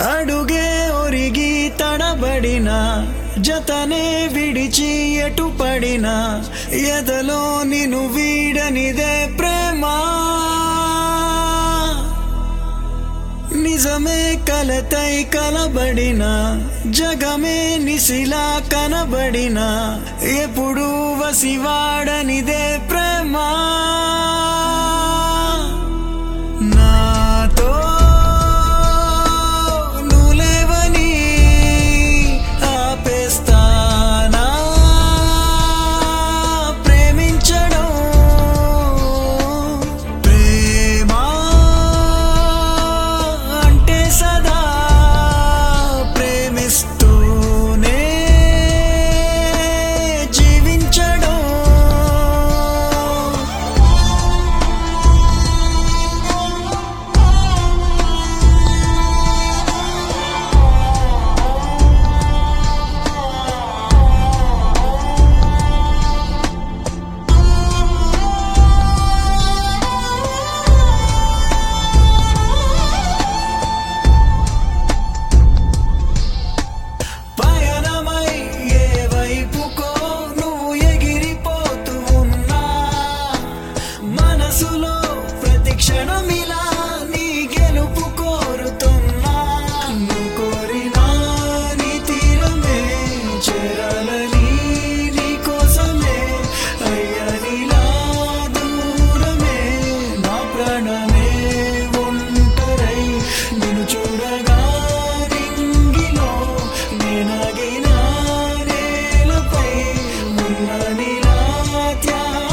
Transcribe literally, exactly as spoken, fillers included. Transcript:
అడుగే ఒరిగి తడబడినా జతనే విడిచి ఎటు పడినా ఎదలో నిన్ను వీడనిదే ప్రేమ నిజమే కలతై కలబడినా జగమే నిసిలా కనబడినా ఎప్పుడు వసివాడనిదే ప్రేమ నాతో నులేవని ఆపేస్తానా ప్రేమించడం ప్రేమ అంటే సదా ప్రేమిస్తూనే జీవించడం పయనమై ఏ వైపుకో నువ్వు ఎగిరిపోతూ ఉన్నా మనసులో ప్రతి క్షణమిలా నీ గెలుపు కోరుతున్నా నువ్వు కోరినా నీ తీరమే చేరాలని నీ కోసమే అయ్యనిలా దూరమే నా ప్రాణమే ఒంటరై నిన్ను చూడగా రింగిలో నేనగిన నేలపై ఉన్ననిలా త్యాగమై